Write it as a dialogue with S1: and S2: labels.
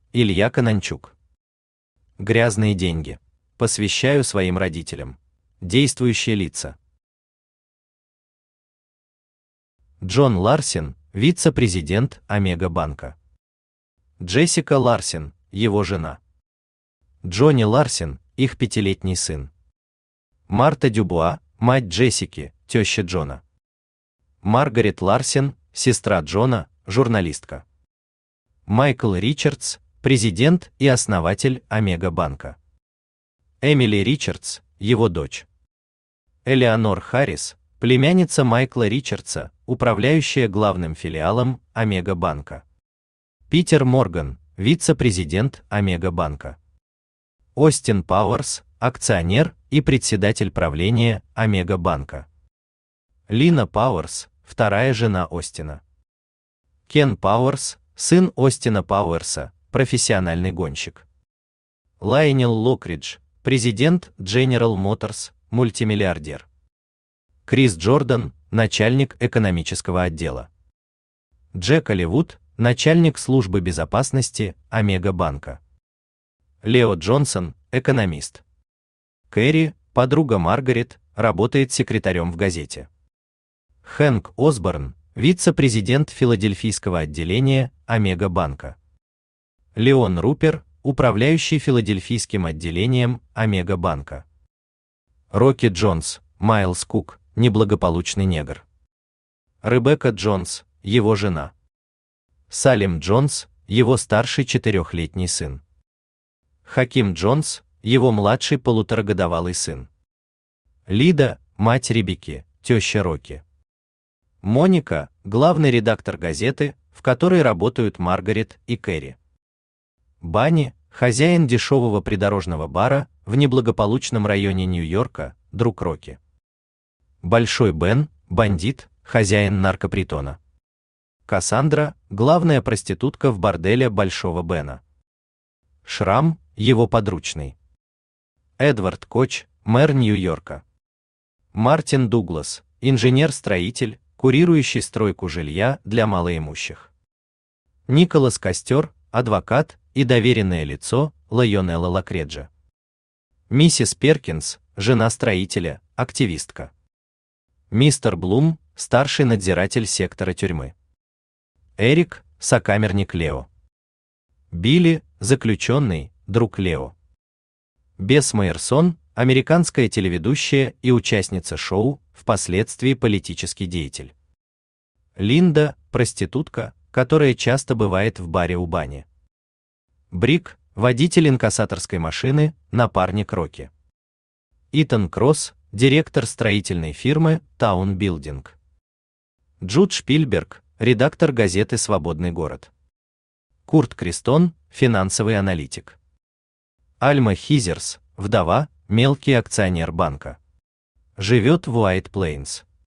S1: Илья Кананчук. Грязные деньги. Посвящаю своим родителям. Действующие лица. Джон Ларсен, вице-президент Омега банка. Джессика Ларсен, его жена. Джонни Ларсен, их 5-летний сын. Марта Дюбуа, мать Джессики, теща Джона. Маргарет Ларсен, сестра Джона, журналистка. Майкл Ричардс, президент и основатель Омега банка. Эмили Ричардс, его дочь. Элеонор Харрис, племянница Майкла Ричардса, управляющая главным филиалом Омега банка. Питер Морган, вице-президент Омега банка. Остин Пауэрс, акционер и председатель правления Омега банка. Лина Пауэрс, вторая жена Остина. Кен Пауэрс, сын Остина Пауэрса, профессиональный гонщик. Лайонел Локридж, президент General Motors, мультимиллиардер. Крис Джордан, начальник экономического отдела. Джек Оливуд, начальник службы безопасности Омега банка. Лео Джонсон, экономист. Кэрри, подруга Маргарет, работает секретарем в газете. Хэнк Осборн, вице-президент филадельфийского отделения Омега банка. Леон Рупер, управляющий филадельфийским отделением Омега банка. Рокки Джонс, Майлз Кук, неблагополучный негр. Ребекка Джонс, его жена. Салим Джонс, его старший 4-летний сын. Хаким Джонс, его младший 1,5-годовалый сын. Лида, мать Ребекки, теща Рокки. Моника, главный редактор газеты, в которой работают Маргарет и Кэрри. Банни, хозяин дешевого придорожного бара в неблагополучном районе Нью-Йорка, друг Рокки. Большой Бен, бандит, хозяин наркопритона. Кассандра, главная проститутка в борделе Большого Бена. Шрам, его подручный. Эдвард Коч, мэр Нью-Йорка. Мартин Дуглас, инженер-строитель, курирующий стройку жилья для малоимущих. Николас Костер, адвокат и доверенное лицо Лайонела Лакреджа. Миссис Перкинс, жена строителя, активистка. Мистер Блум, старший надзиратель сектора тюрьмы. Эрик, сокамерник Лео. Билли, заключенный, друг Лео. Бесс Майерсон, американская телеведущая и участница шоу, впоследствии политический деятель. Линда, проститутка, которая часто бывает в баре у Бани. Брик, водитель инкассаторской машины, напарник Рокки. Итан Кросс, директор строительной фирмы Town Building. Джуд Шпильберг, редактор газеты «Свободный город». Курт Кристон, финансовый аналитик. Альма Хизерс, вдова, мелкий акционер банка. Живет в Уайт Плейнс.